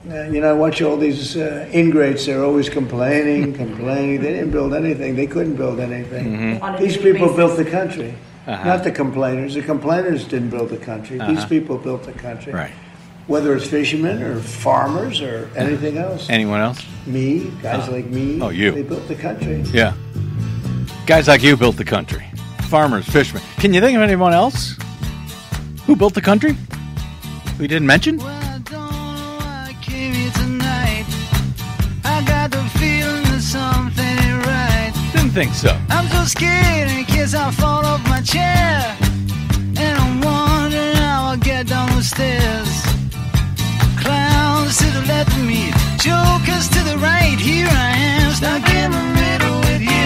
I watch all these ingrates. They're always complaining. They didn't build anything. They couldn't build anything. Mm-hmm. These people built the country, not the complainers. The complainers didn't build the country. These people built the country. Right. Whether it's fishermen or farmers or anything else. Anyone else? Me, guys like me. Oh, you. They built the country. Yeah. Guys like you built the country. Farmers, fishermen. Can you think of anyone else who built the country we didn't mention? Well, I don't know why I came here tonight. I got the feeling that something ain't right. Didn't think so. I'm so scared in case I fall off my chair. And I'm wondering how I'll get down the stairs. Clowns to the left of me, jokers to the right. Here I am, stuck in the middle with you.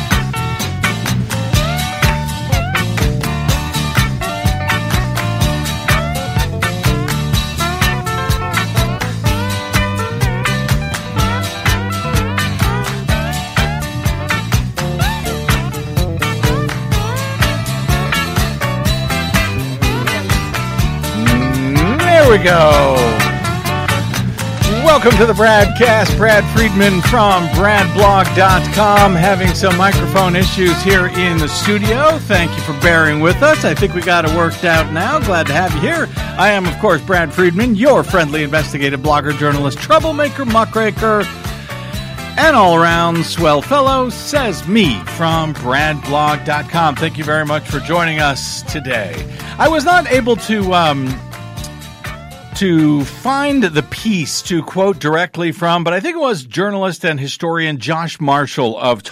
There we go. Welcome to the Bradcast. Brad Friedman from BradBlog.com, having some microphone issues here in the studio. Thank you for bearing with us. I think we got it worked out now. Glad to have you here. I am, of course, Brad Friedman, your friendly investigative blogger, journalist, troublemaker, muckraker, and all-around swell fellow, says me from BradBlog.com. Thank you very much for joining us today. I was not able to find the piece to quote directly from, but I think it was journalist and historian Josh Marshall of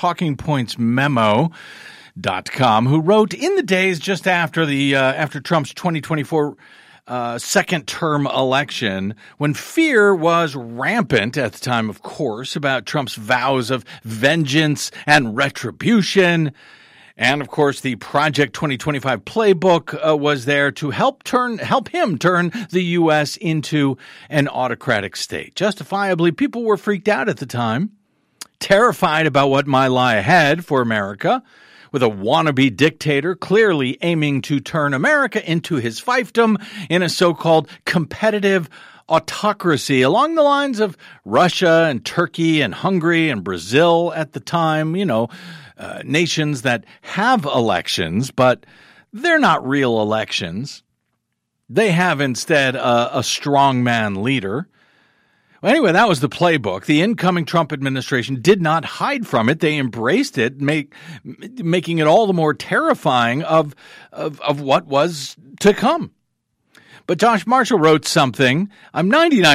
TalkingPointsMemo.com, who wrote in the days just after after Trump's 2024 second term election, when fear was rampant at the time, of course, about Trump's vows of vengeance and retribution. And, of course, the Project 2025 playbook was there to help him turn the U.S. into an autocratic state. Justifiably, people were freaked out at the time, terrified about what might lie ahead for America, with a wannabe dictator clearly aiming to turn America into his fiefdom in a so-called competitive autocracy along the lines of Russia and Turkey and Hungary and Brazil at the time, nations that have elections, but they're not real elections. They have instead a strongman leader. Well, anyway, that was the playbook. The incoming Trump administration did not hide from it. They embraced it, making it all the more terrifying of what was to come. But Josh Marshall wrote something, I'm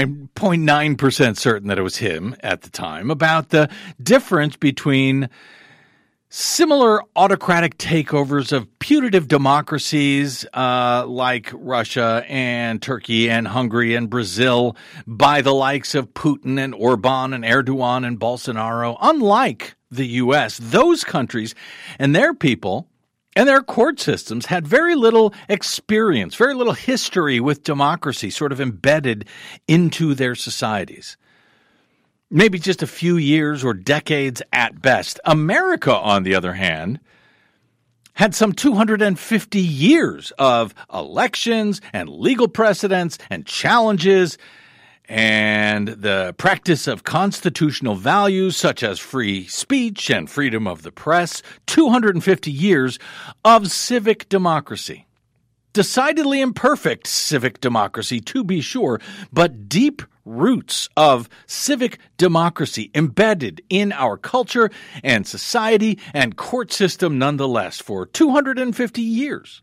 99.9% certain that it was him at the time, about the difference between similar autocratic takeovers of putative democracies like Russia and Turkey and Hungary and Brazil by the likes of Putin and Orban and Erdogan and Bolsonaro. Unlike the U.S., those countries and their people and their court systems had very little experience, very little history with democracy sort of embedded into their societies. Maybe just a few years or decades at best. America, on the other hand, had some 250 years of elections and legal precedents and challenges and the practice of constitutional values such as free speech and freedom of the press. 250 years of civic democracy. Decidedly imperfect civic democracy, to be sure, but deep roots of civic democracy embedded in our culture and society and court system nonetheless for 250 years.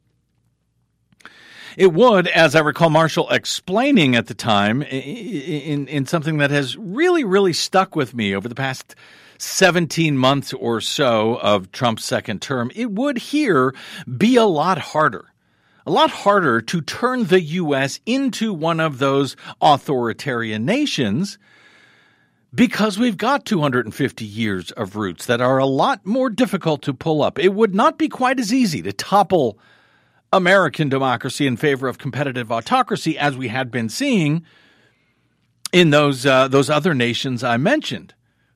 It would, as I recall Marshall explaining at the time, in something that has really, really stuck with me over the past 17 months or so of Trump's second term, it would here be a lot harder to turn the U.S. into one of those authoritarian nations because we've got 250 years of roots that are a lot more difficult to pull up. It would not be quite as easy to topple American democracy in favor of competitive autocracy as we had been seeing in those other nations I mentioned,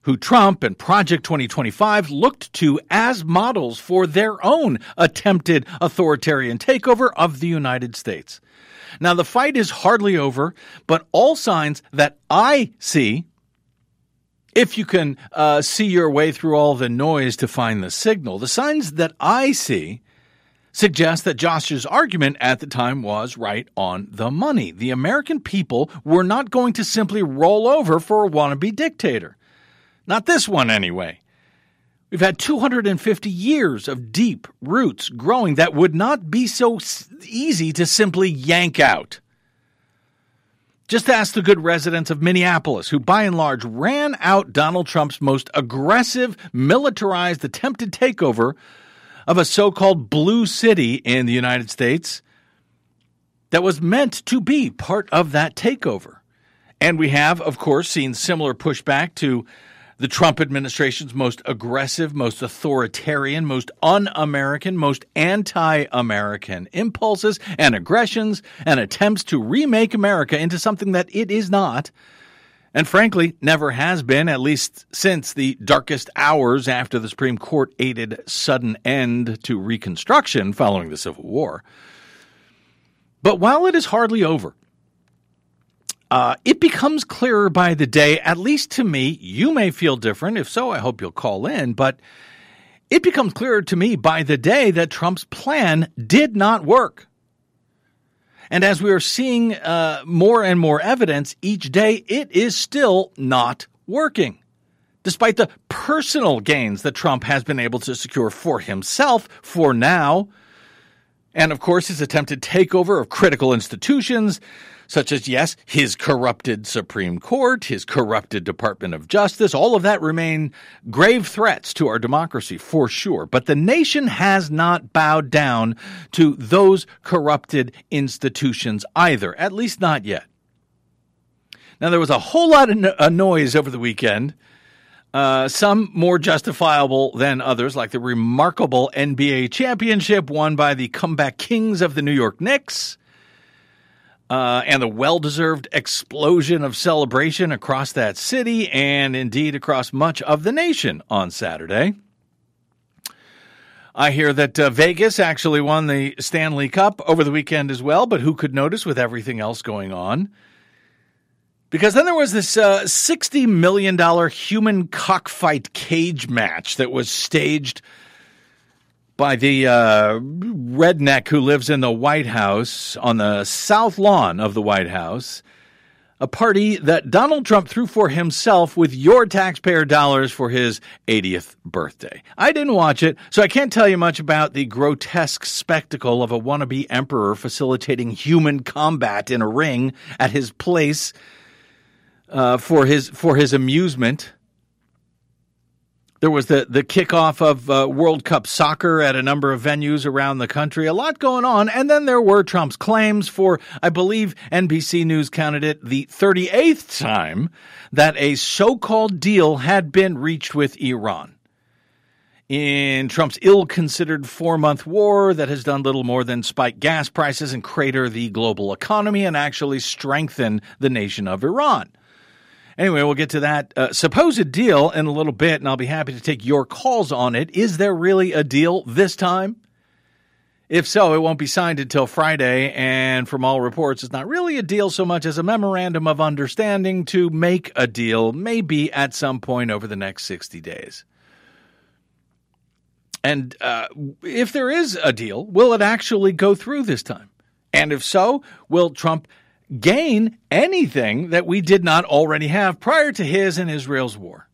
who Trump and Project 2025 looked to as models for their own attempted authoritarian takeover of the United States. Now, the fight is hardly over, but all signs that I see, if you can see your way through all the noise to find the signal, the signs that I see suggest that Josh's argument at the time was right on the money. The American people were not going to simply roll over for a wannabe dictator. Not this one, anyway. We've had 250 years of deep roots growing that would not be so easy to simply yank out. Just ask the good residents of Minneapolis, who by and large ran out Donald Trump's most aggressive, militarized attempted takeover of a so-called blue city in the United States that was meant to be part of that takeover. And we have, of course, seen similar pushback to the Trump administration's most aggressive, most authoritarian, most un-American, most anti-American impulses and aggressions and attempts to remake America into something that it is not, and frankly, never has been, at least since the darkest hours after the Supreme Court aided sudden end to Reconstruction following the Civil War. But while it is hardly over, it becomes clearer by the day, at least to me. You may feel different. If so, I hope you'll call in. But it becomes clearer to me by the day that Trump's plan did not work. And as we are seeing more and more evidence each day, it is still not working. Despite the personal gains that Trump has been able to secure for himself for now, and of course his attempted takeover of critical institutions, such as, yes, his corrupted Supreme Court, his corrupted Department of Justice, all of that remain grave threats to our democracy for sure. But the nation has not bowed down to those corrupted institutions either, at least not yet. Now, there was a whole lot of noise over the weekend, some more justifiable than others, like the remarkable NBA championship won by the comeback kings of the New York Knicks, and the well-deserved explosion of celebration across that city and indeed across much of the nation on Saturday. I hear that Vegas actually won the Stanley Cup over the weekend as well, but who could notice with everything else going on? Because then there was this $60 million human cockfight cage match that was staged by the redneck who lives in the White House, on the south lawn of the White House, a party that Donald Trump threw for himself with your taxpayer dollars for his 80th birthday. I didn't watch it, so I can't tell you much about the grotesque spectacle of a wannabe emperor facilitating human combat in a ring at his place for his amusement. There was the kickoff of World Cup soccer at a number of venues around the country. A lot going on. And then there were Trump's claims for, I believe NBC News counted it, the 38th time that a so-called deal had been reached with Iran. In Trump's ill-considered 4-month war that has done little more than spike gas prices and crater the global economy and actually strengthen the nation of Iran. Anyway, we'll get to that supposed deal in a little bit, and I'll be happy to take your calls on it. Is there really a deal this time? If so, it won't be signed until Friday, and from all reports, it's not really a deal so much as a memorandum of understanding to make a deal, maybe at some point over the next 60 days. And if there is a deal, will it actually go through this time? And if so, will Trump gain anything that we did not already have prior to his and Israel's war?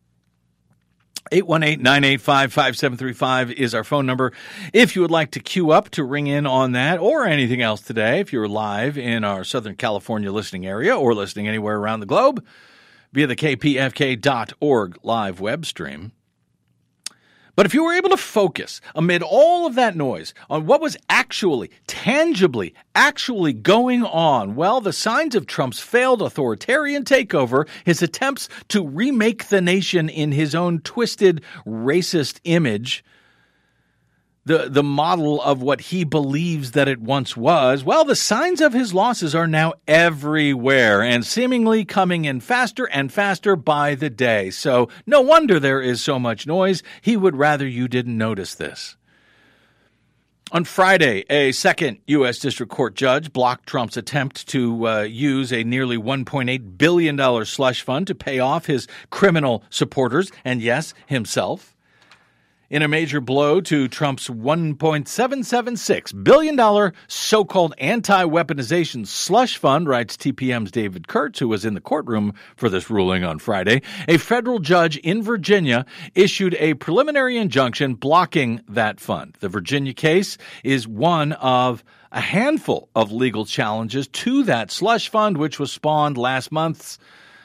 818-985-5735 is our phone number. If you would like to queue up to ring in on that or anything else today, if you're live in our Southern California listening area or listening anywhere around the globe via the kpfk.org live web stream. But if you were able to focus amid all of that noise on what was actually, tangibly, going on, well, the signs of Trump's failed authoritarian takeover, his attempts to remake the nation in his own twisted, racist image, the model of what he believes that it once was, well, the signs of his losses are now everywhere and seemingly coming in faster and faster by the day. So no wonder there is so much noise. He would rather you didn't notice this. On Friday, a second U.S. District Court judge blocked Trump's attempt to use a nearly $1.8 billion slush fund to pay off his criminal supporters and, yes, himself. In a major blow to Trump's $1.776 billion so-called anti-weaponization slush fund, writes TPM's David Kurtz, who was in the courtroom for this ruling on Friday, a federal judge in Virginia issued a preliminary injunction blocking that fund. The Virginia case is one of a handful of legal challenges to that slush fund, which was spawned last month,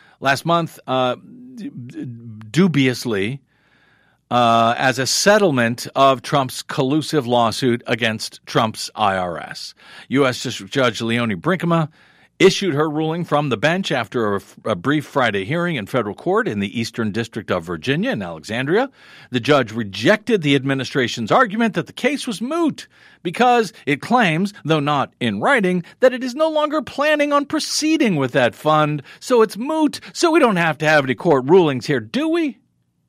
dubiously, as a settlement of Trump's collusive lawsuit against Trump's IRS. U.S. District Judge Leonie Brinkema issued her ruling from the bench after a brief Friday hearing in federal court in the Eastern District of Virginia in Alexandria. The judge rejected the administration's argument that the case was moot because it claims, though not in writing, that it is no longer planning on proceeding with that fund. So it's moot, so we don't have to have any court rulings here, do we?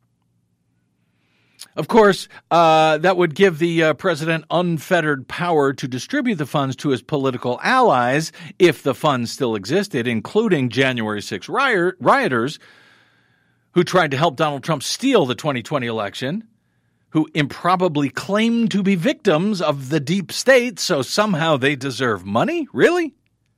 Of course, that would give the president unfettered power to distribute the funds to his political allies if the funds still existed, including January 6 rioters who tried to help Donald Trump steal the 2020 election, who improbably claimed to be victims of the deep state, so somehow they deserve money? Really?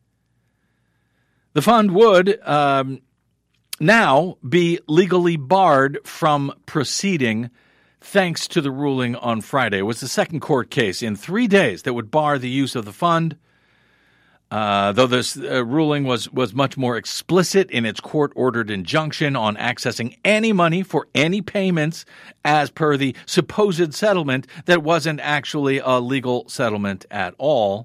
The fund would now be legally barred from proceeding thanks to the ruling on Friday. It was the second court case in 3 days that would bar the use of the fund, though this ruling was much more explicit in its court-ordered injunction on accessing any money for any payments as per the supposed settlement that wasn't actually a legal settlement at all.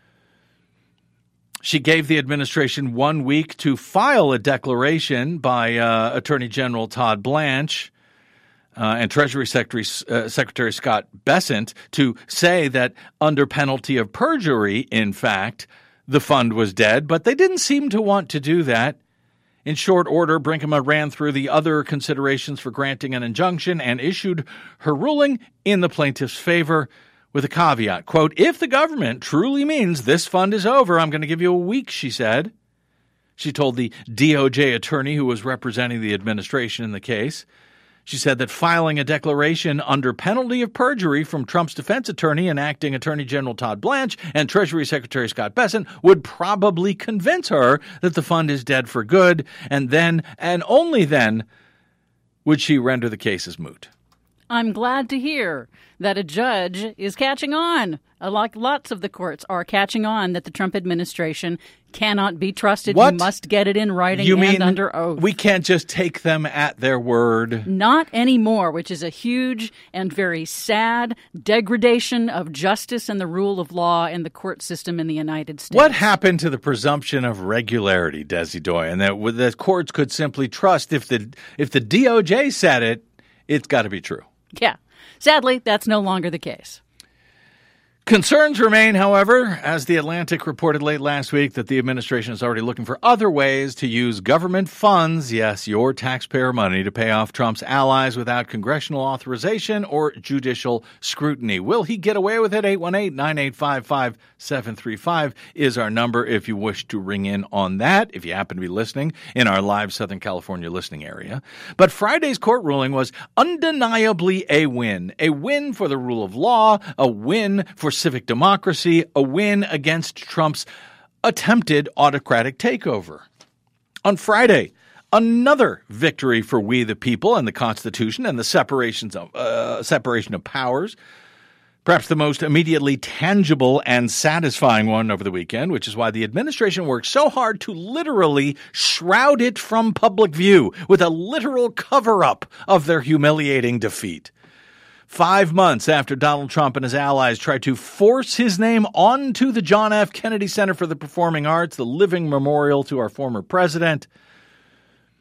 She gave the administration 1 week to file a declaration by Attorney General Todd Blanche and Treasury Secretary Scott Bessent to say that under penalty of perjury, in fact, the fund was dead, but they didn't seem to want to do that. In short order, Brinkema ran through the other considerations for granting an injunction and issued her ruling in the plaintiff's favor with a caveat. Quote, if the government truly means this fund is over, I'm going to give you a week, she said. She told the DOJ attorney who was representing the administration in the case. She said that filing a declaration under penalty of perjury from Trump's defense attorney and acting Attorney General Todd Blanche and Treasury Secretary Scott Bessent would probably convince her that the fund is dead for good, and then, and only then, would she render the case as moot. I'm glad to hear that a judge is catching on. Like lots of the courts are catching on that the Trump administration cannot be trusted. What? You must get it in writing You and mean under oath. We can't just take them at their word? Not anymore, which is a huge and very sad degradation of justice and the rule of law in the court system in the United States. What happened to the presumption of regularity, Desi Doyen, that the courts could simply trust if the DOJ said it, it's got to be true? Yeah. Sadly, that's no longer the case. Concerns remain, however, as The Atlantic reported late last week that the administration is already looking for other ways to use government funds, yes, your taxpayer money, to pay off Trump's allies without congressional authorization or judicial scrutiny. Will he get away with it? 818-985-5735 is our number if you wish to ring in on that, if you happen to be listening in our live Southern California listening area. But Friday's court ruling was undeniably a win for the rule of law, a win for civic democracy, a win against Trump's attempted autocratic takeover. On Friday, another victory for we the people and the Constitution and the separation of powers. Perhaps the most immediately tangible and satisfying one over the weekend, which is why the administration worked so hard to literally shroud it from public view with a literal cover-up of their humiliating defeat. 5 months after Donald Trump and his allies tried to force his name onto the John F. Kennedy Center for the Performing Arts, the living memorial to our former president,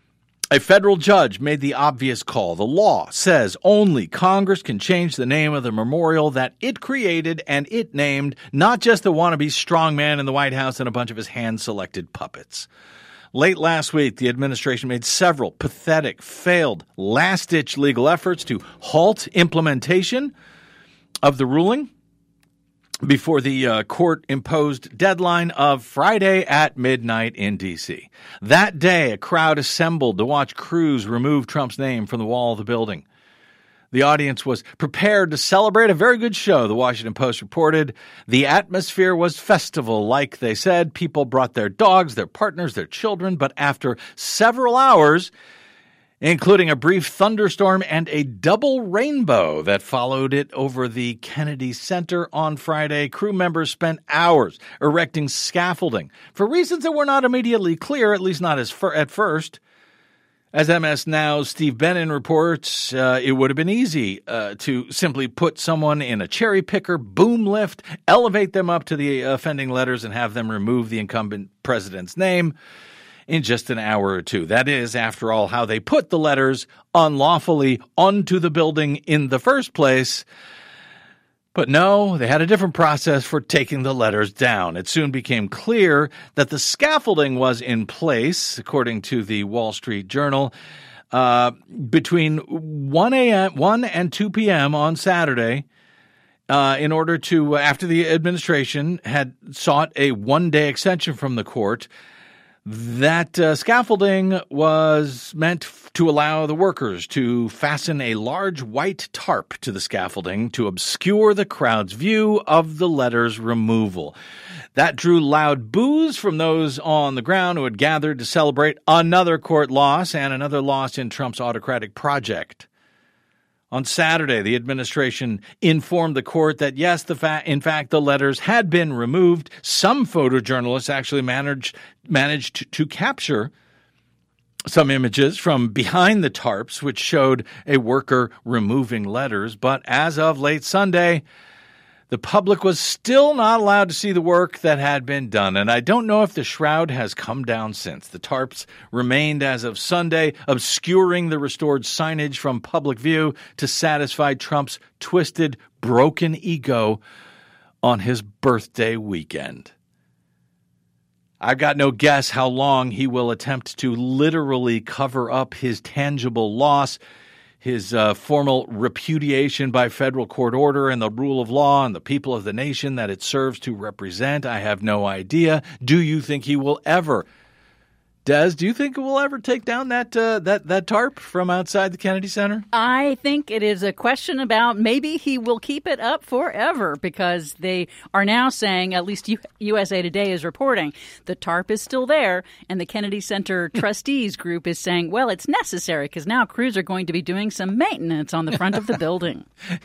A federal judge made the obvious call. The law says only Congress can change the name of the memorial that it created and it named, not just the wannabe strongman in the White House and a bunch of his hand-selected puppets. Late last week, the administration made several pathetic, failed, last-ditch legal efforts to halt implementation of the ruling before the court-imposed deadline of Friday at midnight in D.C. That day, a crowd assembled to watch Cruz remove Trump's name from the wall of the building. The audience was prepared to celebrate a very good show, the Washington Post reported. The atmosphere was festival-like, they said. People brought their dogs, their partners, their children, but after several hours, including a brief thunderstorm and a double rainbow that followed it over the Kennedy Center on Friday, crew members spent hours erecting scaffolding for reasons that were not immediately clear, at least not at first. As MS Now's Steve Bannon reports, it would have been easy to simply put someone in a cherry picker, boom lift, elevate them up to the offending letters, and have them remove the incumbent president's name in just an hour or two. That is, after all, how they put the letters unlawfully onto the building in the first place. But no, they had a different process for taking the letters down. It soon became clear that the scaffolding was in place, according to the Wall Street Journal, between 1 and 2 p.m. on Saturday, in order to, after the administration had sought a one-day extension from the court. That scaffolding was meant to allow the workers to fasten a large white tarp to the scaffolding to obscure the crowd's view of the letter's removal. That drew loud boos from those on the ground who had gathered to celebrate another court loss and another loss in Trump's autocratic project. On Saturday, the administration informed the court that, yes, in fact, the letters had been removed. Some photojournalists actually managed to capture some images from behind the tarps, which showed a worker removing letters. But as of late Sunday, the public was still not allowed to see the work that had been done. And I don't know if the shroud has come down since. The tarps remained as of Sunday, obscuring the restored signage from public view to satisfy Trump's twisted, broken ego on his birthday weekend. I've got no guess how long he will attempt to literally cover up his tangible loss, his formal repudiation by federal court order and the rule of law and the people of the nation that it serves to represent. I have no idea. Do you think he will ever? Des, do you think we'll ever take down that tarp from outside the Kennedy Center? I think it is a question about maybe he will keep it up forever, because they are now saying, at least USA Today is reporting, the tarp is still there, and the Kennedy Center trustees group is saying, well, it's necessary because now crews are going to be doing some maintenance on the front of the building.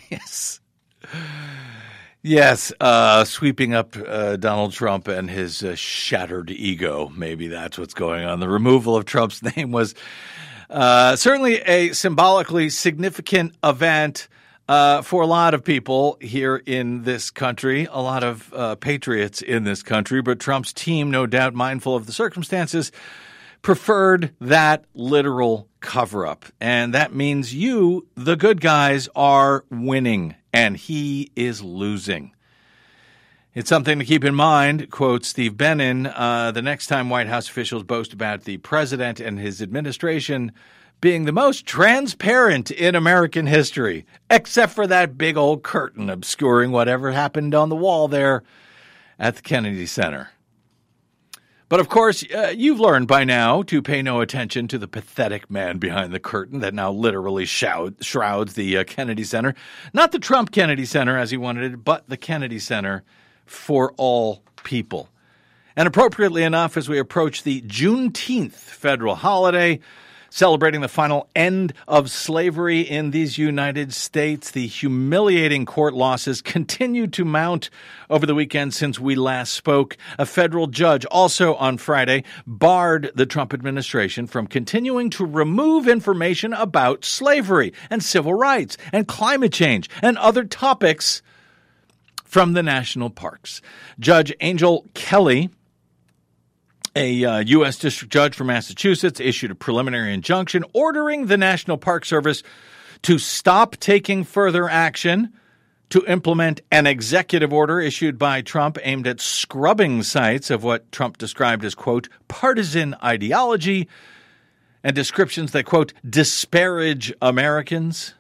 Yes, sweeping up Donald Trump and his shattered ego. Maybe that's what's going on. The removal of Trump's name was certainly a symbolically significant event for a lot of people here in this country, a lot of patriots in this country. But Trump's team, no doubt mindful of the circumstances, preferred that literal cover-up. And that means you, the good guys, are winning, and he is losing. It's something to keep in mind, quotes Steve Bannon, the next time White House officials boast about the president and his administration being the most transparent in American history, except for that big old curtain obscuring whatever happened on the wall there at the Kennedy Center. But of course, you've learned by now to pay no attention to the pathetic man behind the curtain that now literally shrouds the Kennedy Center. Not the Trump Kennedy Center as he wanted it, but the Kennedy Center for all people. And appropriately enough, as we approach the Juneteenth federal holiday, celebrating the final end of slavery in these United States, the humiliating court losses continue to mount over the weekend since we last spoke. A federal judge also on Friday barred the Trump administration from continuing to remove information about slavery and civil rights and climate change and other topics from the national parks. Judge Angel Kelly A U.S. district judge from Massachusetts issued a preliminary injunction ordering the National Park Service to stop taking further action to implement an executive order issued by Trump aimed at scrubbing sites of what Trump described as, quote, partisan ideology and descriptions that, quote, disparage Americans.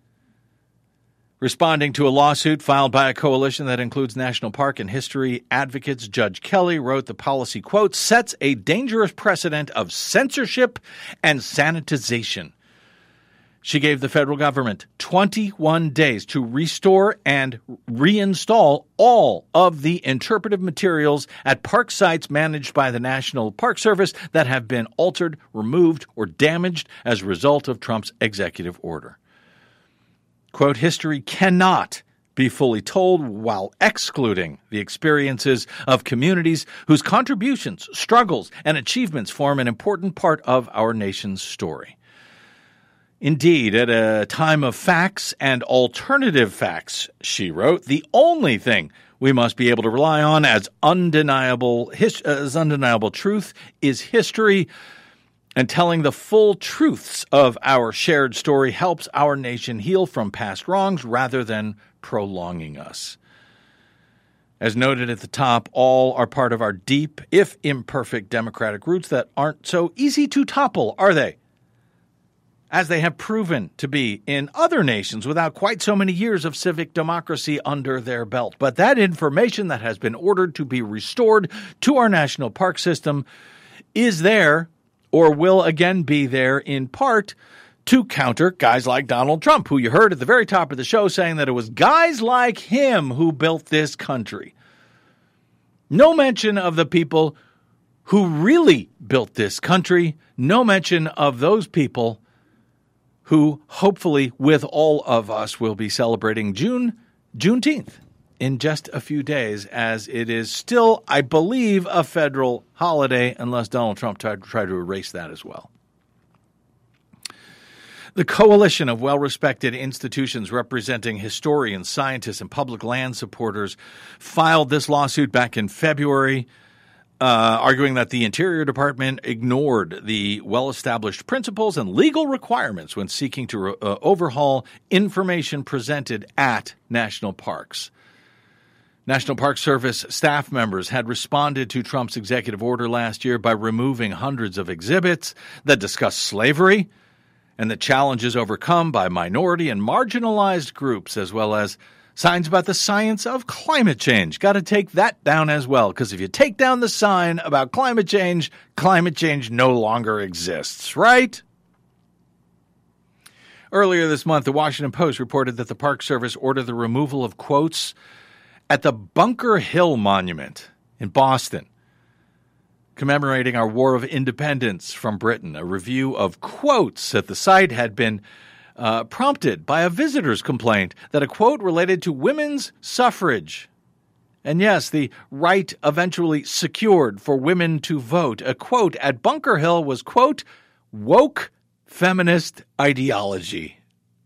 Responding to a lawsuit filed by a coalition that includes national park and history advocates, Judge Kelly wrote the policy, quote, sets a dangerous precedent of censorship and sanitization. She gave the federal government 21 days to restore and reinstall all of the interpretive materials at park sites managed by the National Park Service that have been altered, removed, or damaged as a result of Trump's executive order. Quote, history cannot be fully told while excluding the experiences of communities whose contributions, struggles, and achievements form an important part of our nation's story. Indeed, at a time of facts and alternative facts, she wrote, the only thing we must be able to rely on as undeniable truth is history, and telling the full truths of our shared story helps our nation heal from past wrongs rather than prolonging us. As noted at the top, all are part of our deep, if imperfect, democratic roots that aren't so easy to topple, are they? As they have proven to be in other nations without quite so many years of civic democracy under their belt. But that information that has been ordered to be restored to our national park system is there, or will again be there in part, to counter guys like Donald Trump, who you heard at the very top of the show saying that it was guys like him who built this country. No mention of the people who really built this country. No mention of those people who hopefully with all of us will be celebrating Juneteenth in just a few days, as it is still, I believe, a federal holiday, unless Donald Trump tried to erase that as well. The coalition of well-respected institutions representing historians, scientists, and public land supporters filed this lawsuit back in February, arguing that the Interior Department ignored the well-established principles and legal requirements when seeking to overhaul information presented at national parks. National Park Service staff members had responded to Trump's executive order last year by removing hundreds of exhibits that discuss slavery and the challenges overcome by minority and marginalized groups, as well as signs about the science of climate change. Got to take that down as well, because if you take down the sign about climate change no longer exists, right? Earlier this month, the Washington Post reported that the Park Service ordered the removal of quotes at the Bunker Hill Monument in Boston, commemorating our War of Independence from Britain. A review of quotes at the site had been prompted by a visitor's complaint that a quote related to women's suffrage. And yes, the right eventually secured for women to vote. A quote at Bunker Hill was, quote, woke feminist ideology.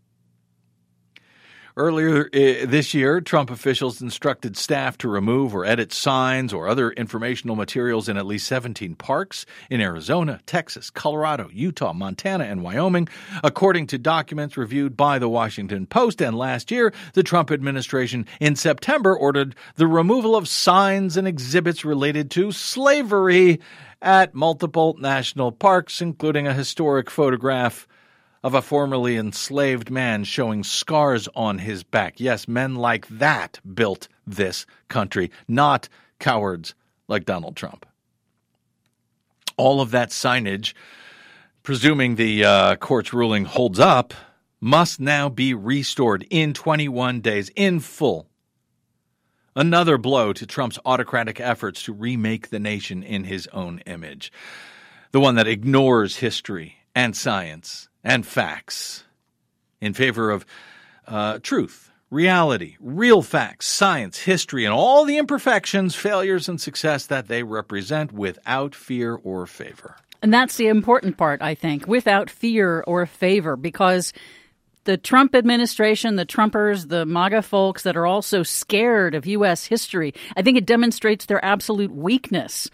Earlier this year, Trump officials instructed staff to remove or edit signs or other informational materials in at least 17 parks in Arizona, Texas, Colorado, Utah, Montana, and Wyoming, according to documents reviewed by the Washington Post. And last year, the Trump administration in September ordered the removal of signs and exhibits related to slavery at multiple national parks, including a historic photograph of a formerly enslaved man showing scars on his back. Yes, men like that built this country, not cowards like Donald Trump. All of that signage, presuming the court's ruling holds up, must now be restored in 21 days in full. Another blow to Trump's autocratic efforts to remake the nation in his own image. The one that ignores history and science and facts in favor of truth, reality, real facts, science, history, and all the imperfections, failures, and success that they represent without fear or favor. And that's the important part, I think, without fear or favor, because the Trump administration, the Trumpers, the MAGA folks that are also scared of U.S. history, I think it demonstrates their absolute weakness.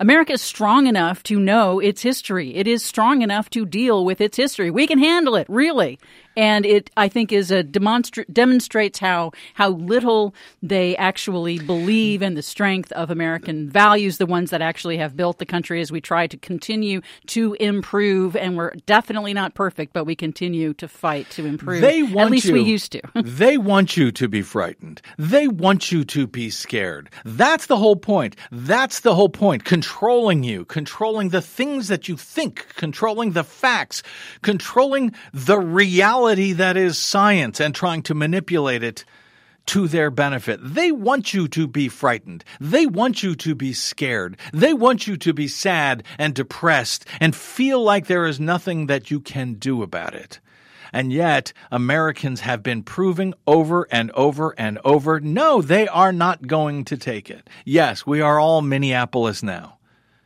America is strong enough to know its history. It is strong enough to deal with its history. We can handle it, really. And it, I think, is a demonstrates how little they actually believe in the strength of American values, the ones that actually have built the country as we try to continue to improve. And we're definitely not perfect, but we continue to fight to improve. At least we used to. They want you to be frightened. They want you to be scared. That's the whole point. That's the whole point. Controlling you, controlling the things that you think, controlling the facts, controlling the reality that is science and trying to manipulate it to their benefit. They want you to be frightened. They want you to be scared. They want you to be sad and depressed and feel like there is nothing that you can do about it. And yet, Americans have been proving over and over and over, no, they are not going to take it. Yes, we are all Minneapolis now.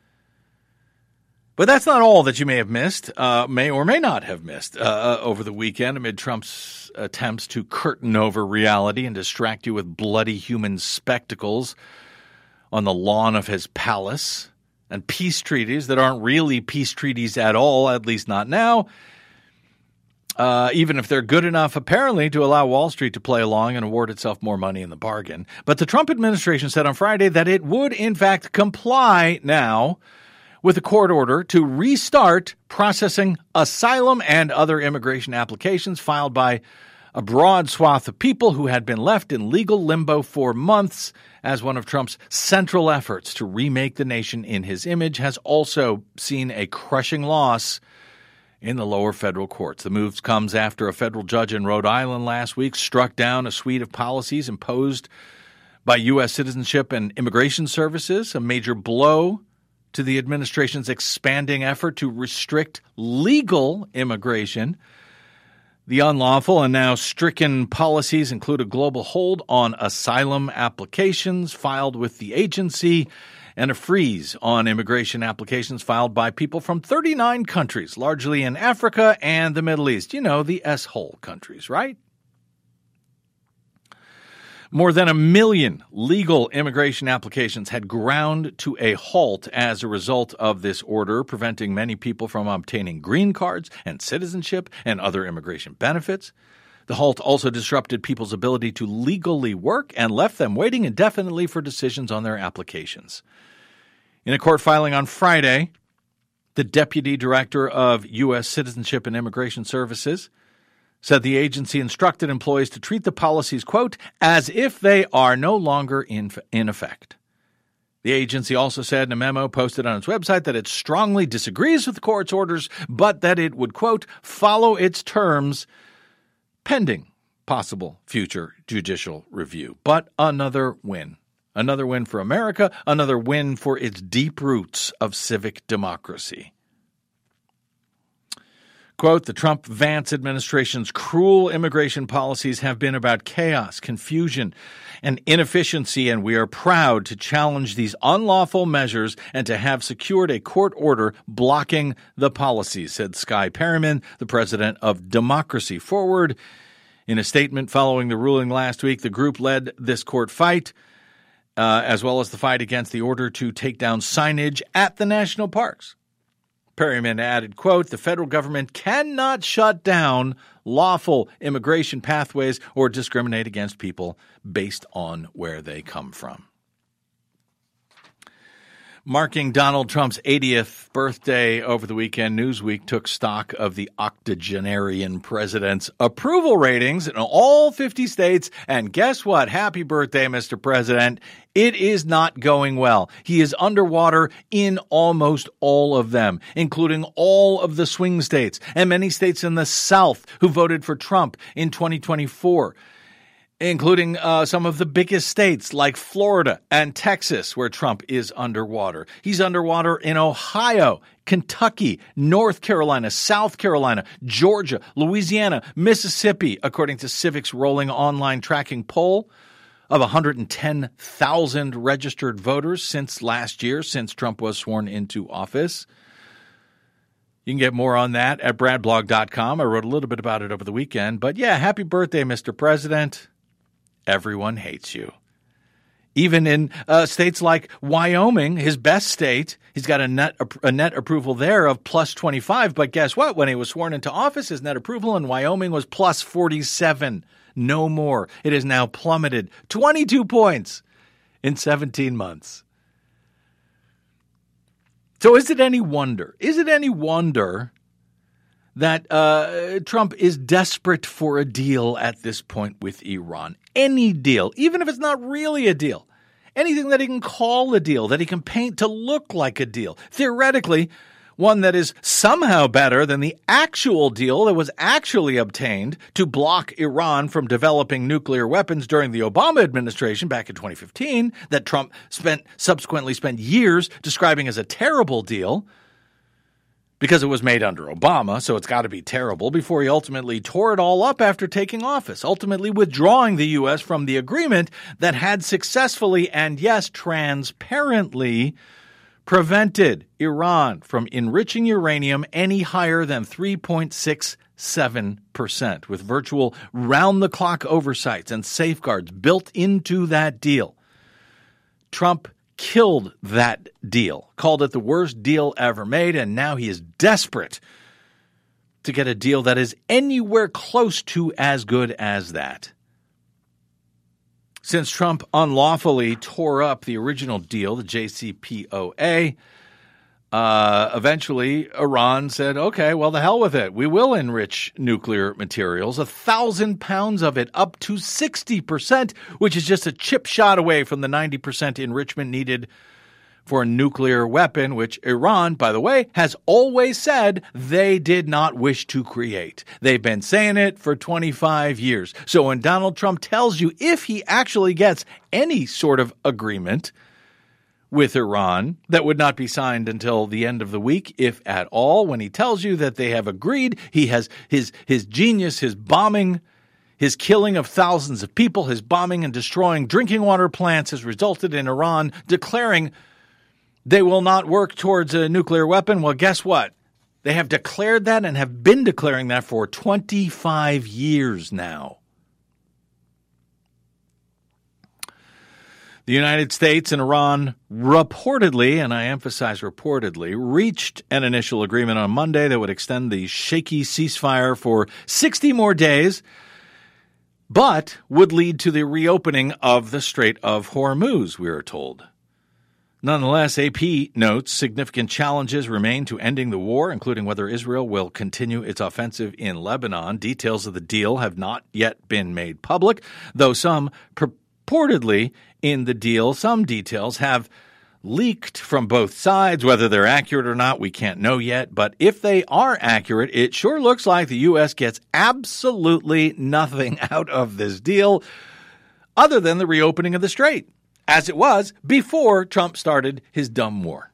But that's not all that you may have missed, may or may not have missed over the weekend amid Trump's attempts to curtain over reality and distract you with bloody human spectacles on the lawn of his palace and peace treaties that aren't really peace treaties at all, at least not now, even if they're good enough, apparently, to allow Wall Street to play along and award itself more money in the bargain. But the Trump administration said on Friday that it would, in fact, comply now with a court order to restart processing asylum and other immigration applications filed by a broad swath of people who had been left in legal limbo for months as one of Trump's central efforts to remake the nation in his image has also seen a crushing loss in the lower federal courts. The move comes after a federal judge in Rhode Island last week struck down a suite of policies imposed by U.S. Citizenship and Immigration Services, a major blow to the administration's expanding effort to restrict legal immigration. The unlawful and now stricken policies include a global hold on asylum applications filed with the agency and a freeze on immigration applications filed by people from 39 countries, largely in Africa and the Middle East. You know, the S-hole countries, right? More than 1 million legal immigration applications had ground to a halt as a result of this order, preventing many people from obtaining green cards and citizenship and other immigration benefits. The halt also disrupted people's ability to legally work and left them waiting indefinitely for decisions on their applications. In a court filing on Friday, the deputy director of U.S. Citizenship and Immigration Services said the agency instructed employees to treat the policies, quote, as if they are no longer in effect. The agency also said in a memo posted on its website that it strongly disagrees with the court's orders, but that it would, quote, follow its terms pending possible future judicial review. But another win. Another win for America, another win for its deep roots of civic democracy. Quote, the Trump-Vance administration's cruel immigration policies have been about chaos, confusion, and inefficiency, and we are proud to challenge these unlawful measures and to have secured a court order blocking the policies, said Skye Perryman, the president of Democracy Forward. In a statement following the ruling last week, the group led this court fight, as well as the fight against the order to take down signage at the national parks. Perryman added, quote, the federal government cannot shut down lawful immigration pathways or discriminate against people based on where they come from. Marking Donald Trump's 80th birthday over the weekend, Newsweek took stock of the octogenarian president's approval ratings in all 50 states. And guess what? Happy birthday, Mr. President. It is not going well. He is underwater in almost all of them, including all of the swing states and many states in the South who voted for Trump in 2024. Including some of the biggest states like Florida and Texas, where Trump is underwater. He's underwater in Ohio, Kentucky, North Carolina, South Carolina, Georgia, Louisiana, Mississippi, according to Civic's rolling online tracking poll of 110,000 registered voters since last year, since Trump was sworn into office. You can get more on that at bradblog.com. I wrote a little bit about it over the weekend. But yeah, happy birthday, Mr. President. Everyone hates you. Even in states like Wyoming, his best state, he's got a net approval there of plus 25. But guess what? When he was sworn into office, his net approval in Wyoming was plus 47. No more. It has now plummeted 22 points in 17 months. So is it any wonder? That Trump is desperate for a deal at this point with Iran? Any deal, even if it's not really a deal. Anything that he can call a deal, that he can paint to look like a deal. Theoretically, one that is somehow better than the actual deal that was actually obtained to block Iran from developing nuclear weapons during the Obama administration back in 2015, that Trump subsequently spent years describing as a terrible deal because it was made under Obama, so it's got to be terrible, before he ultimately tore it all up after taking office, ultimately withdrawing the U.S. from the agreement that had successfully and, yes, transparently prevented Iran from enriching uranium any higher than 3.67%, with virtual round-the-clock oversights and safeguards built into that deal. Trump killed that deal, called it the worst deal ever made, and now he is desperate to get a deal that is anywhere close to as good as that. Since Trump unlawfully tore up the original deal, the JCPOA, eventually Iran said, okay, well, the hell with it. We will enrich nuclear materials, 1,000 pounds of it, up to 60%, which is just a chip shot away from the 90% enrichment needed for a nuclear weapon, which Iran, by the way, has always said they did not wish to create. They've been saying it for 25 years. So when Donald Trump tells you, if he actually gets any sort of agreement with Iran that would not be signed until the end of the week, if at all, when he tells you that they have agreed, he has his genius, his bombing, his killing of thousands of people, his bombing and destroying drinking water plants has resulted in Iran declaring they will not work towards a nuclear weapon. Well, guess what? They have declared that and have been declaring that for 25 years now. The United States and Iran reportedly, and I emphasize reportedly, reached an initial agreement on Monday that would extend the shaky ceasefire for 60 more days, but would lead to the reopening of the Strait of Hormuz, we are told. Nonetheless, AP notes significant challenges remain to ending the war, including whether Israel will continue its offensive in Lebanon. Details of the deal have not yet been made public, though some purportedly in the deal, some details have leaked from both sides. Whether they're accurate or not, we can't know yet. But if they are accurate, it sure looks like the U.S. gets absolutely nothing out of this deal other than the reopening of the strait, as it was before Trump started his dumb war.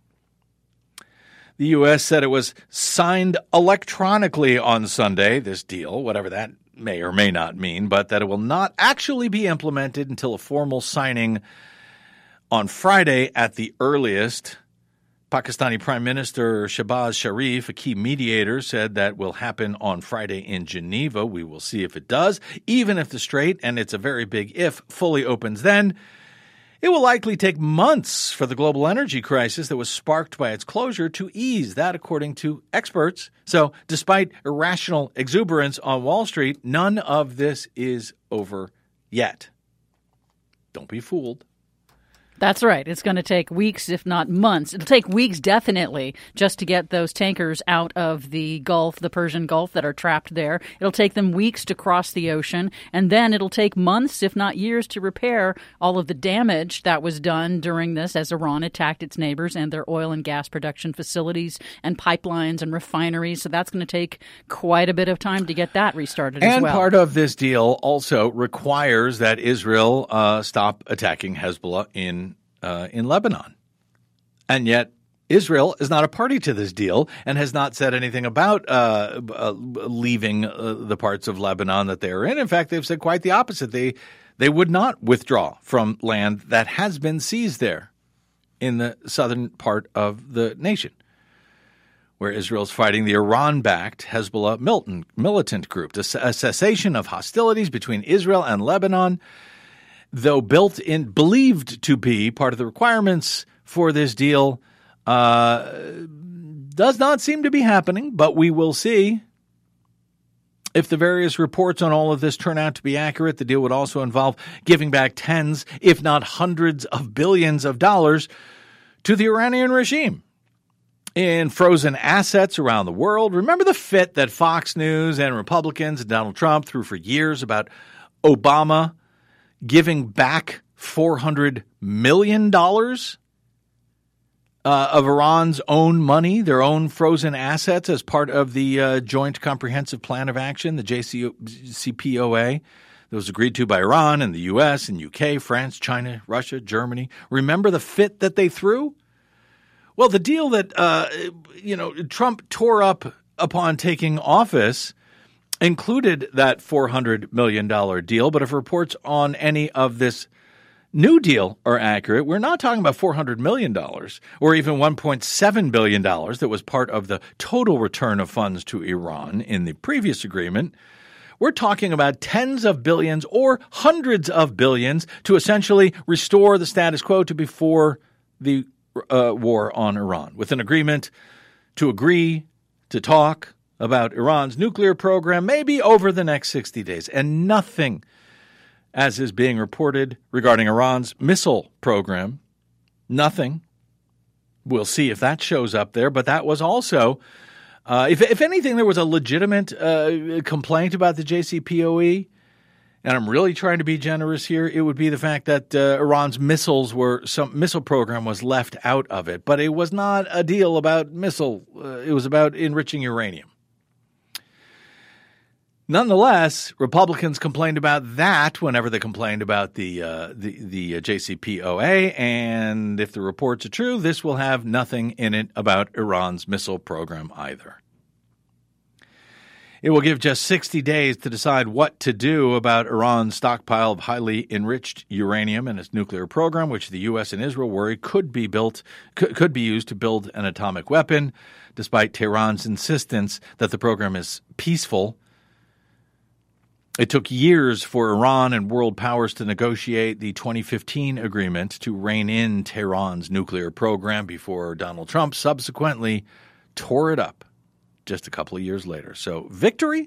The U.S. said it was signed electronically on Sunday, this deal, whatever that may or may not mean, but that it will not actually be implemented until a formal signing on Friday at the earliest. Pakistani Prime Minister Shehbaz Sharif, a key mediator, said that will happen on Friday in Geneva. We will see if it does. Even if the strait, and it's a very big if, fully opens then, it will likely take months for the global energy crisis that was sparked by its closure to ease. That, according to experts. So, despite irrational exuberance on Wall Street, none of this is over yet. Don't be fooled. That's right. It's going to take weeks, if not months. It'll take weeks, definitely, just to get those tankers out of the Gulf, the Persian Gulf, that are trapped there. It'll take them weeks to cross the ocean, and then it'll take months, if not years, to repair all of the damage that was done during this as Iran attacked its neighbors and their oil and gas production facilities and pipelines and refineries. So that's going to take quite a bit of time to get that restarted as well. And part of this deal also requires that Israel stop attacking Hezbollah in Lebanon. And yet Israel is not a party to this deal and has not said anything about leaving the parts of Lebanon that they are in. In fact, they've said quite the opposite. They would not withdraw from land that has been seized there in the southern part of the nation, where Israel's fighting the Iran-backed Hezbollah militant group. A cessation of hostilities between Israel and Lebanon though believed to be part of the requirements for this deal, does not seem to be happening, but we will see. If the various reports on all of this turn out to be accurate, the deal would also involve giving back tens, if not hundreds of billions of dollars to the Iranian regime in frozen assets around the world. Remember the fit that Fox News and Republicans and Donald Trump threw for years about Obama giving back $400 million of Iran's own money, their own frozen assets, as part of the Joint Comprehensive Plan of Action, the JCPOA, that was agreed to by Iran and the U.S. and UK, France, China, Russia, Germany. Remember the fit that they threw? Well, the deal that Trump tore up upon taking office included that $400 million deal. But if reports on any of this new deal are accurate, we're not talking about $400 million or even $1.7 billion that was part of the total return of funds to Iran in the previous agreement. We're talking about tens of billions or hundreds of billions to essentially restore the status quo to before the war on Iran, with an agreement to agree to talk about Iran's nuclear program maybe over the next 60 days. And nothing, as is being reported, regarding Iran's missile program. Nothing. We'll see if that shows up there. But that was also, if anything, there was a legitimate complaint about the JCPOA, and I'm really trying to be generous here, it would be the fact that Iran's missile program was left out of it. But it was not a deal about it was about enriching uranium. Nonetheless, Republicans complained about that whenever they complained about the JCPOA, and if the reports are true, this will have nothing in it about Iran's missile program either. It will give just 60 days to decide what to do about Iran's stockpile of highly enriched uranium and its nuclear program, which the U.S. and Israel worry could be used to build an atomic weapon, despite Tehran's insistence that the program is peaceful. It took years for Iran and world powers to negotiate the 2015 agreement to rein in Tehran's nuclear program before Donald Trump subsequently tore it up just a couple of years later. So victory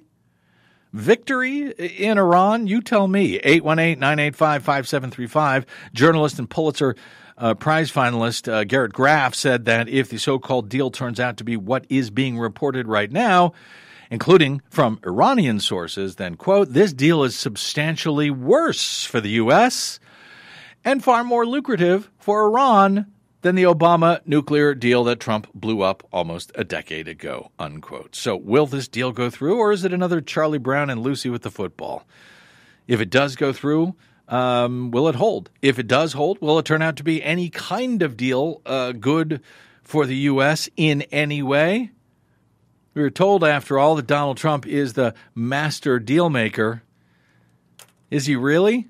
in Iran, you tell me. 818-985-5735. Journalist and Pulitzer Prize finalist Garrett Graff said that if the so-called deal turns out to be what is being reported right now, including from Iranian sources, then, quote, this deal is substantially worse for the U.S. and far more lucrative for Iran than the Obama nuclear deal that Trump blew up almost a decade ago, unquote. So will this deal go through, or is it another Charlie Brown and Lucy with the football? If it does go through, will it hold? If it does hold, will it turn out to be any kind of deal good for the U.S. in any way? We were told, after all, that Donald Trump is the master deal maker. Is he really?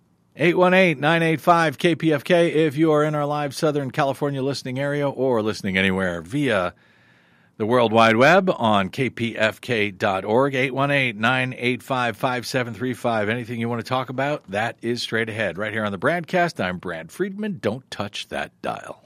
818-985-KPFK if you are in our live Southern California listening area or listening anywhere via the World Wide Web on kpfk.org. 818-985-5735. Anything you want to talk about, that is straight ahead. Right here on the Bradcast, I'm Brad Friedman. Don't touch that dial.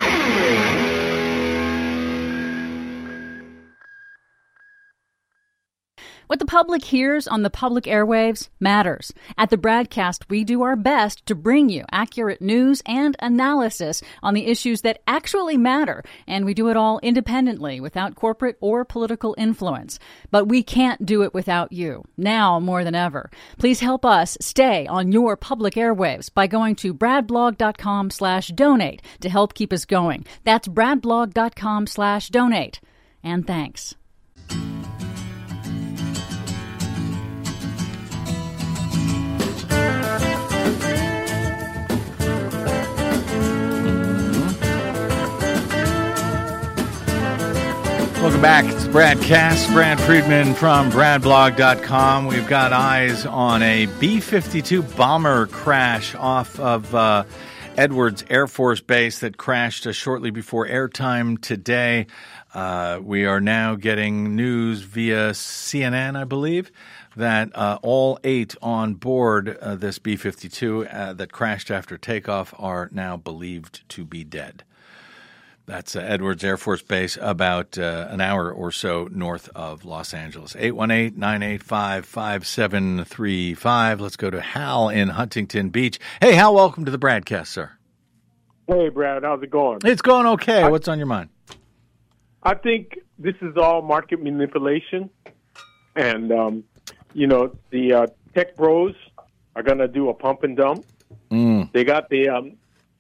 What the public hears on the public airwaves matters. At the Bradcast, we do our best to bring you accurate news and analysis on the issues that actually matter, and we do it all independently, without corporate or political influence. But we can't do it without you, now more than ever. Please help us stay on your public airwaves by going to bradblog.com/donate to help keep us going. That's bradblog.com/donate. And thanks. Welcome back. It's Bradcast. Brad Friedman from bradblog.com. We've got eyes on a B-52 bomber crash off of Edwards Air Force Base that crashed shortly before airtime today. We are now getting news via CNN, I believe, that all 8 on board this B-52 that crashed after takeoff are now believed to be dead. That's Edwards Air Force Base, about an hour or so north of Los Angeles. 818-985-5735. Let's go to Hal in Huntington Beach. Hey, Hal, welcome to the broadcast, sir. Hey, Brad, how's it going? It's going okay. What's on your mind? I think this is all market manipulation. And, the tech bros are going to do a pump and dump. They got the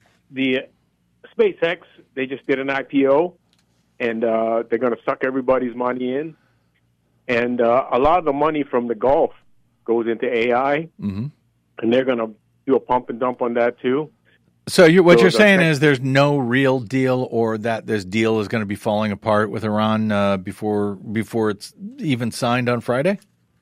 SpaceX, they just did an IPO, and they're going to suck everybody's money in. And a lot of the money from the Gulf goes into AI, and they're going to do a pump and dump on that too. So what you're saying is there's no real deal, or that this deal is going to be falling apart with Iran before it's even signed on Friday?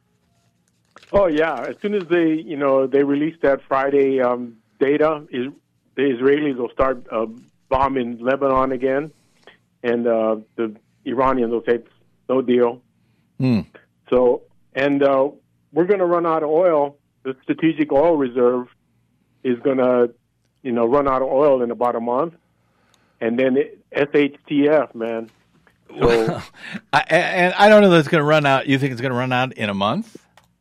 Oh, yeah. As soon as they release that Friday data, the Israelis will start bombing Lebanon again, and the Iranians will say, no deal. So, and we're going to run out of oil. The strategic oil reserve is going to, run out of oil in about a month. And then SHTF, man. So, I don't know that it's going to run out. You think it's going to run out in a month?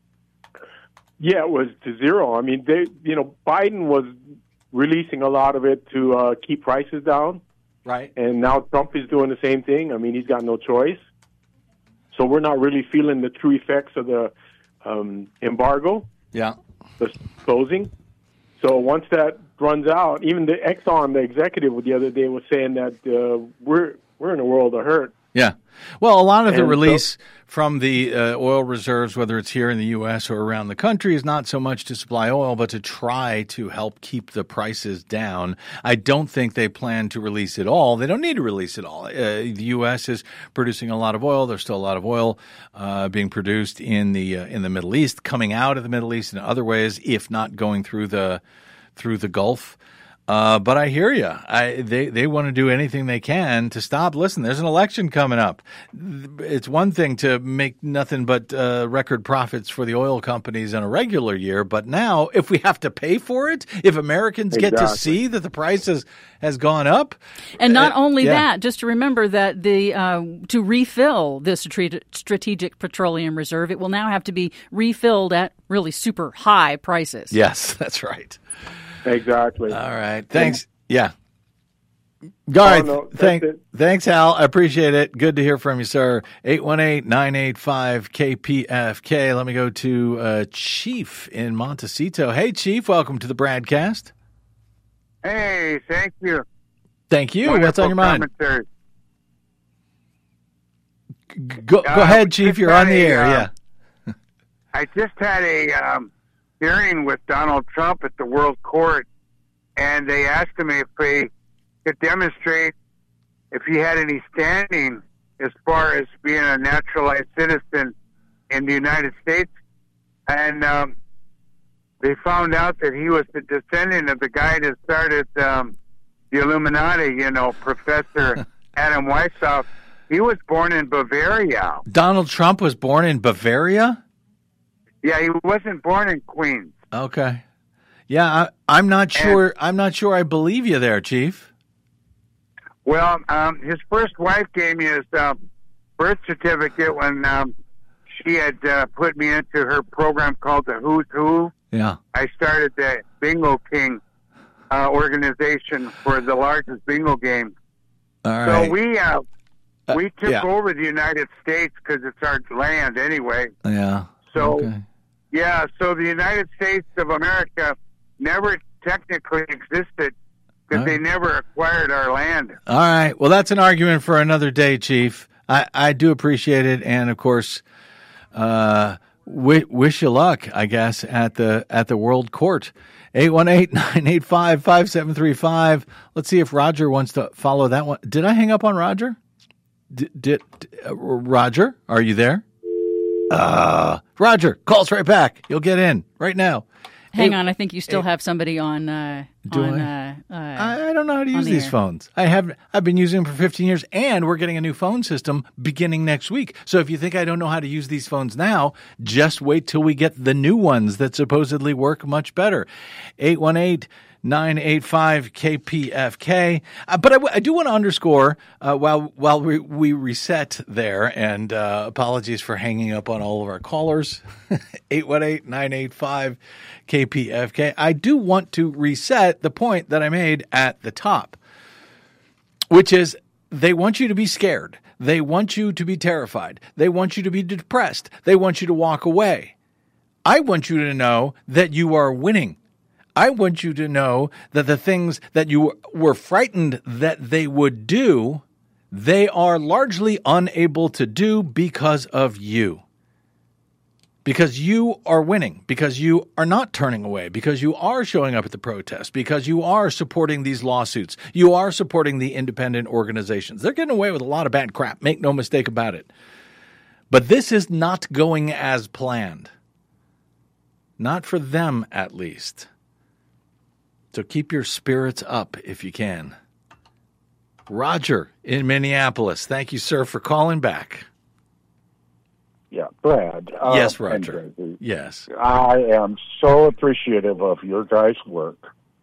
Yeah, it was to zero. I mean, Biden was releasing a lot of it to keep prices down. Right. And now Trump is doing the same thing. I mean, he's got no choice. So we're not really feeling the true effects of the embargo. Yeah. The closing. So once that runs out, even the Exxon, the executive the other day was saying that we're in a world of hurt. Yeah. Well, a lot of the release from the oil reserves, whether it's here in the U.S. or around the country, is not so much to supply oil, but to try to help keep the prices down. I don't think they plan to release it all. They don't need to release it all. The U.S. is producing a lot of oil. There's still a lot of oil being produced in the Middle East, coming out of the Middle East in other ways, if not going through the Gulf. But I hear you. They want to do anything they can to stop. Listen, there's an election coming up. It's one thing to make nothing but record profits for the oil companies in a regular year, but now if we have to pay for it, if Americans get to see that the price has gone up. And not only that, just to remember that to refill this strategic petroleum reserve, it will now have to be refilled at really super high prices. Yes, that's right. Exactly. All right. Thanks. Yeah. All right. Thanks, Al. I appreciate it. Good to hear from you, sir. 818-985-KPFK. Let me go to Chief in Montecito. Hey, Chief. Welcome to the broadcast. Hey, thank you. Thank you. Wonderful What's on your mind? commentary. Go ahead, Chief. You're on the air. Yeah. I just had a hearing with Donald Trump at the World Court, and they asked him if he could demonstrate if he had any standing as far as being a naturalized citizen in the United States. And they found out that he was the descendant of the guy that started the Illuminati, Professor Adam Weishaupt. He was born in Bavaria. Donald Trump was born in Bavaria? Yeah, he wasn't born in Queens. Okay. Yeah, I'm not sure. I'm not sure I believe you there, Chief. Well, his first wife gave me his birth certificate when she had put me into her program called the Who's Who. Yeah. I started the Bingo King organization for the largest bingo game. All right. So we took over the United States because it's our land anyway. Yeah. So, okay. So the United States of America never technically existed because they never acquired our land. All right. Well, that's an argument for another day, Chief. I do appreciate it, and of course, wish you luck, I guess, at the World Court. 818-985-5735. Let's see if Roger wants to follow that one. Did I hang up on Roger? Roger, are you there? Roger, call us right back. You'll get in right now. Hang on, I think you still have somebody on. Do I don't know how to use these phones. I've been using them for 15 years, and we're getting a new phone system beginning next week. So if you think I don't know how to use these phones now, just wait till we get the new ones that supposedly work much better. 818-985-KPFK. But I do want to underscore, while we reset there, and apologies for hanging up on all of our callers, 818-985-KPFK. I do want to reset the point that I made at the top, which is they want you to be scared. They want you to be terrified. They want you to be depressed. They want you to walk away. I want you to know that you are winning. I want you to know that the things that you were frightened that they would do, they are largely unable to do because of you. Because you are winning, because you are not turning away, because you are showing up at the protest, because you are supporting these lawsuits, you are supporting the independent organizations. They're getting away with a lot of bad crap, make no mistake about it. But this is not going as planned. Not for them, at least. So keep your spirits up if you can. Roger in Minneapolis. Thank you, sir, for calling back. Yeah, Brad. Yes, Roger. Yes. I am so appreciative of your guys' work.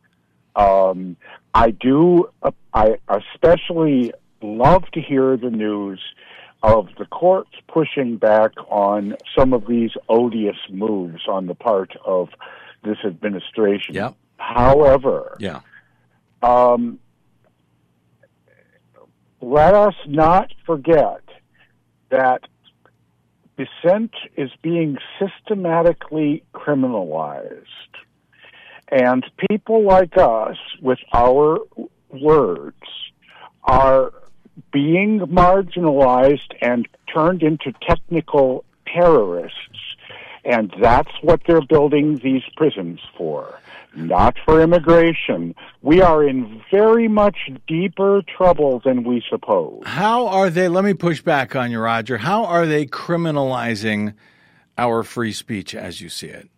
I especially love to hear the news of the courts pushing back on some of these odious moves on the part of this administration. Yep. However, let us not forget that dissent is being systematically criminalized. And people like us, with our words, are being marginalized and turned into technical terrorists. And that's what they're building these prisons for. Not for immigration. We are in very much deeper trouble than we suppose. How are they, let me push back on you, Roger, how are they criminalizing our free speech as you see it?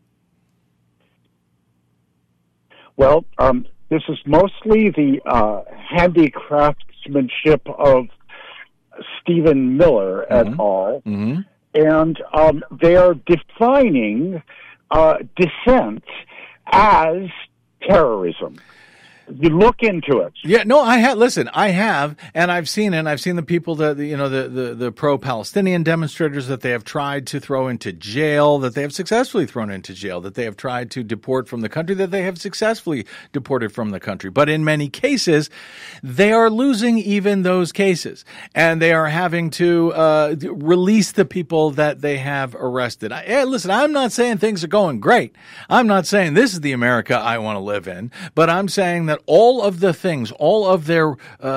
Well, this is mostly the handicraftsmanship of Stephen Miller et al. Mm-hmm. And they are defining dissent as terrorism. You look into it. Yeah, no, I have. Listen, I have, and I've seen it. I've seen the people that the pro-Palestinian demonstrators that they have tried to throw into jail, that they have successfully thrown into jail, that they have tried to deport from the country, that they have successfully deported from the country. But in many cases, they are losing even those cases, and they are having to release the people that they have arrested. Listen, I'm not saying things are going great. I'm not saying this is the America I want to live in, but I'm saying that all of the things, all of their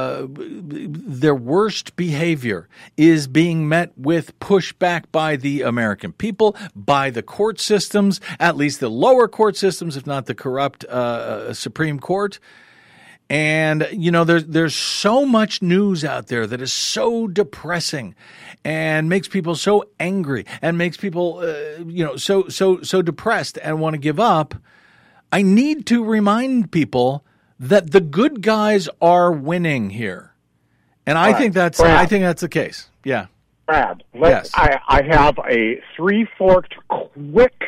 worst behavior is being met with pushback by the American people, by the court systems, at least the lower court systems, if not the corrupt Supreme Court. And, there's so much news out there that is so depressing and makes people so angry and makes people, so depressed and want to give up. I need to remind people that the good guys are winning here. And I think that's the case. Yeah. Brad, yes. I have a three-forked quick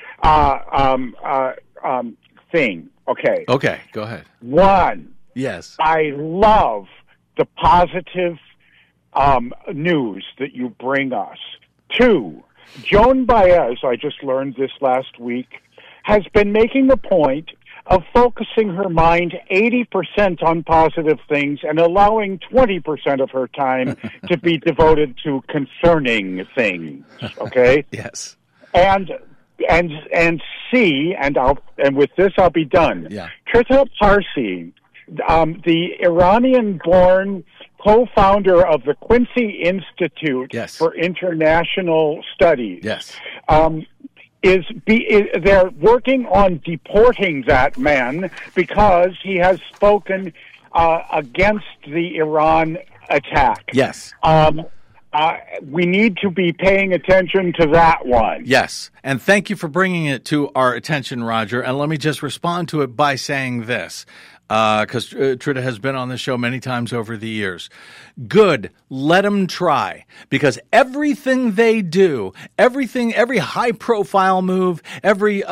thing. Okay. Okay, go ahead. One. Yes. I love the positive news that you bring us. Two, Joan Baez, I just learned this last week, has been making the point of focusing her mind 80% on positive things and allowing 20% of her time to be devoted to concerning things. Okay? Yes. And C, and with this I'll be done. Yeah. Trita Parsi, the Iranian-born co-founder of the Quincy Institute for International Studies. Yes. They're working on deporting that man because he has spoken against the Iran attack. Yes. we need to be paying attention to that one. Yes, and thank you for bringing it to our attention, Roger. And let me just respond to it by saying this, because Trita has been on the show many times over the years. Good, let them try, because everything they do, every high-profile move, every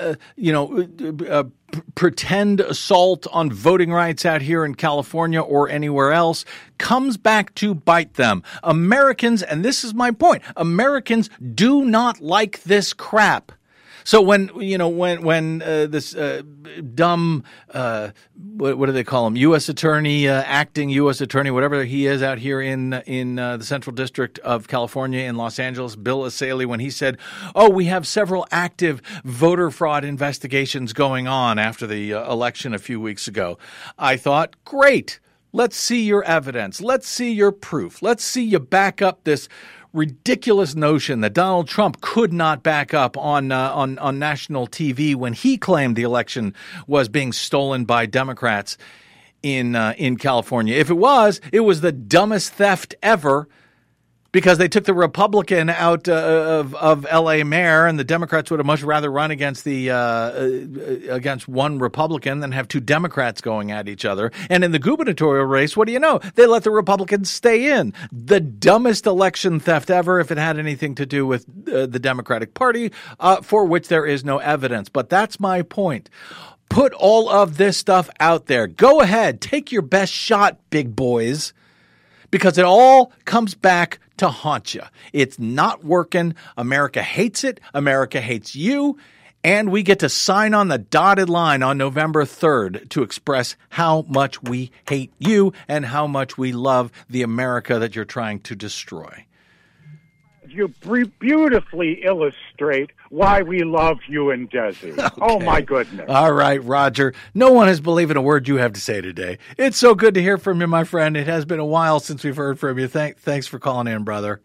pretend assault on voting rights out here in California or anywhere else comes back to bite them. Americans, and this is my point, Americans do not like this crap. So when this dumb what do they call him? U.S. attorney, acting U.S. attorney, whatever he is out here in the Central District of California in Los Angeles, Bill Asaley, when he said, "Oh, we have several active voter fraud investigations going on after the election a few weeks ago," I thought, great. Let's see your evidence. Let's see your proof. Let's see you back up this ridiculous notion that Donald Trump could not back up on national TV when he claimed the election was being stolen by Democrats in California. If it was the dumbest theft ever, because they took the Republican out of L.A. mayor, and the Democrats would have much rather run against against one Republican than have two Democrats going at each other. And in the gubernatorial race, what do you know? They let the Republicans stay in. The dumbest election theft ever, if it had anything to do with the Democratic Party, for which there is no evidence. But that's my point. Put all of this stuff out there. Go ahead. Take your best shot, big boys, because it all comes back to haunt you. It's not working. America hates it. America hates you. And we get to sign on the dotted line on November 3rd to express how much we hate you and how much we love the America that you're trying to destroy. You beautifully illustrate why we love you and Desi. Okay. Oh, my goodness. All right, Roger. No one has believed a word you have to say today. It's so good to hear from you, my friend. It has been a while since we've heard from you. Thanks for calling in, brother.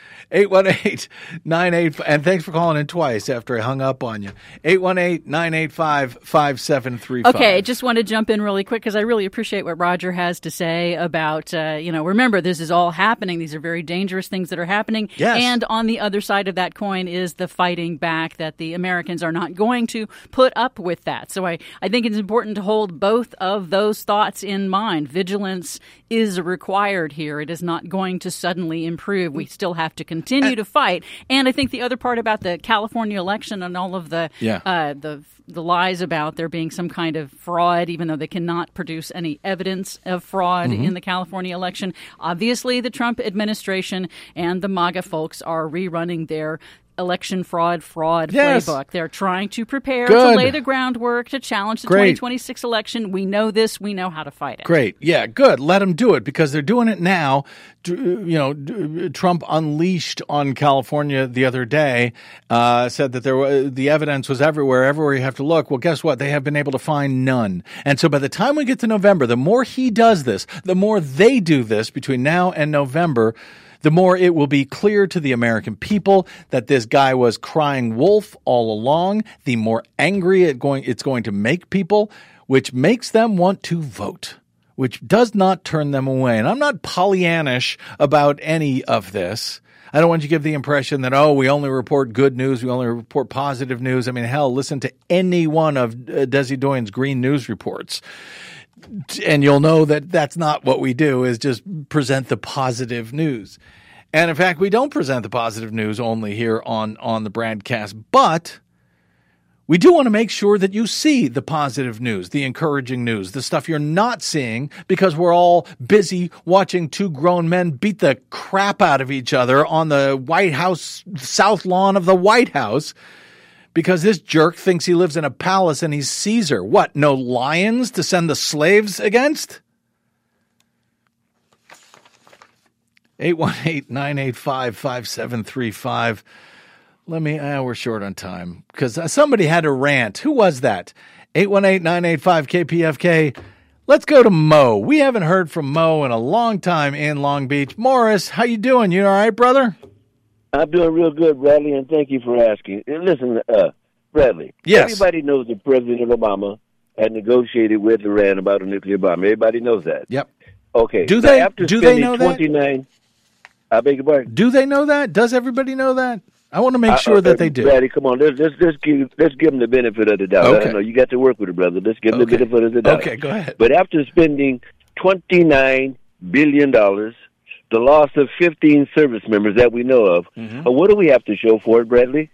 818-98, and thanks for calling in twice after I hung up on you. 818-985-5735. Okay, just want to jump in really quick because I really appreciate what Roger has to say about, remember, this is all happening. These are very dangerous things that are happening. Yes. And on the other side of that coin is the fighting back that the Americans are not going to put up with that. So I think it's important to hold both of those thoughts in mind. Vigilance is required here. It is not going to suddenly improve. We still have to continue to fight. And I think the other part about the California election and all of the lies about there being some kind of fraud, even though they cannot produce any evidence of fraud in the California election. Obviously, the Trump administration and the MAGA folks are rerunning their election fraud playbook. They're trying to prepare to lay the groundwork to challenge the 2026 election. We know this. We know how to fight it. Great. Yeah, good. Let them do it because they're doing it now. Trump unleashed on California the other day, said that the evidence was everywhere you have to look. Well, guess what? They have been able to find none. And so by the time we get to November, the more he does this, the more they do this between now and November, the more it will be clear to the American people that this guy was crying wolf all along, the more angry it's going to make people, which makes them want to vote, which does not turn them away. And I'm not Pollyannish about any of this. I don't want you to give the impression that, we only report good news, we only report positive news. I mean, hell, listen to any one of Desi Doyen's green news reports. And you'll know that that's not what we do, is just present the positive news. And in fact, we don't present the positive news only here on the broadcast, but we do want to make sure that you see the positive news, the encouraging news, the stuff you're not seeing because we're all busy watching two grown men beat the crap out of each other on the White House, South Lawn of the White House. Because this jerk thinks he lives in a palace and he's Caesar. What, no lions to send the slaves against? 818-985-5735. We're short on time because somebody had a rant. Who was that? 818-985-KPFK. Let's go to Mo. We haven't heard from Mo in a long time in Long Beach. Morris, how you doing? You all right, brother? I'm doing real good, Bradley, and thank you for asking. And listen, Bradley, yes. Everybody knows that President Obama had negotiated with Iran about a nuclear bomb. Everybody knows that. Yep. Okay. Do they know that? I beg your pardon? Do they know that? Does everybody know that? I want to make sure that they do. Daddy, come on. Let's give them the benefit of the doubt. Okay. I know you got to work with it, brother. Let's give them the benefit of the doubt. Okay, go ahead. But after spending $29 billion, the loss of 15 service members that we know of, what do we have to show for it, Bradley?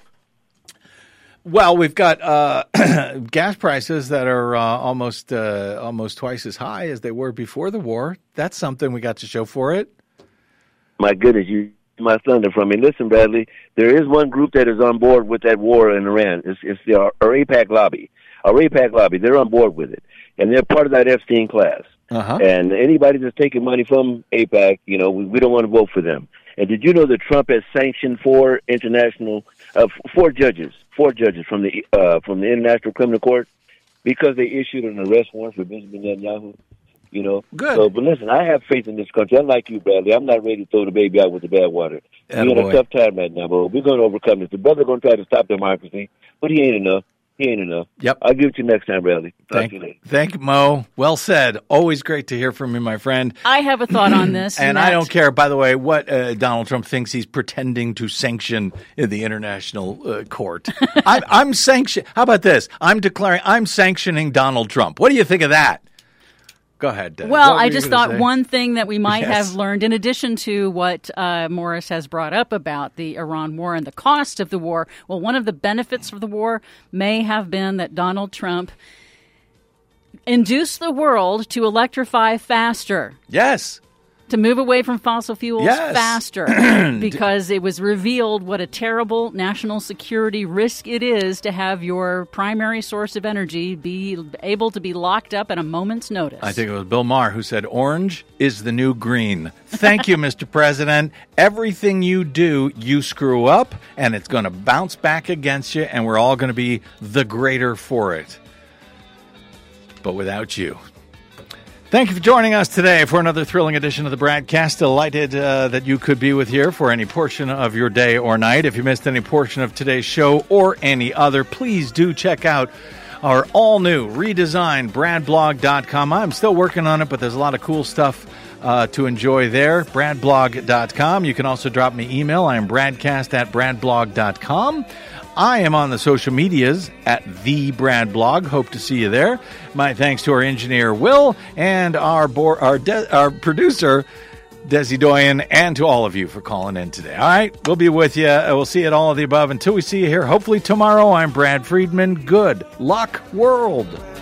Well, we've got gas prices that are almost twice as high as they were before the war. That's something we got to show for it. My goodness, you my thunder from me. Listen, Bradley, there is one group that is on board with that war in Iran. It's our AIPAC lobby. Our AIPAC lobby, they're on board with it. And they're part of that Epstein class. And anybody that's taking money from AIPAC, we don't want to vote for them. And did you know that Trump has sanctioned four judges from the International Criminal Court because they issued an arrest warrant for Benjamin Netanyahu? Good. So, but listen, I have faith in this country. Unlike you, Bradley, I'm not ready to throw the baby out with the bathwater. We're in a tough time right now, but we're going to overcome this. The brother going to try to stop democracy, but he ain't enough. Yep. I'll give it to you next time, Bradley. Thank you, Mo. Well said. Always great to hear from you, my friend. I have a thought on this. And I don't care, by the way, what Donald Trump thinks he's pretending to sanction in the international court. I'm sanctioning. How about this? I'm sanctioning Donald Trump. What do you think of that? Go ahead, Deb. Well, I just thought one thing that we might Yes. have learned, in addition to what Morris has brought up about the Iran war and the cost of the war, well, one of the benefits of the war may have been that Donald Trump induced the world to electrify faster. Yes. To move away from fossil fuels Yes. faster, because it was revealed what a terrible national security risk it is to have your primary source of energy be able to be locked up at a moment's notice. I think it was Bill Maher who said, orange is the new green. Thank you, Mr. President. Everything you do, you screw up, and it's going to bounce back against you, and we're all going to be the greater for it. But without you. Thank you for joining us today for another thrilling edition of the BradCast. Delighted that you could be with here for any portion of your day or night. If you missed any portion of today's show or any other, please do check out our all-new, redesigned BradBlog.com. I'm still working on it, but there's a lot of cool stuff to enjoy there. BradBlog.com. You can also drop me email. I am BradCast@BradBlog.com. I am on the social medias at The Brad Blog. Hope to see you there. My thanks to our engineer, Will, and our producer, Desi Doyen, and to all of you for calling in today. All right, we'll be with you. We'll see you at all of the above. Until we see you here, hopefully tomorrow, I'm Brad Friedman. Good luck, world.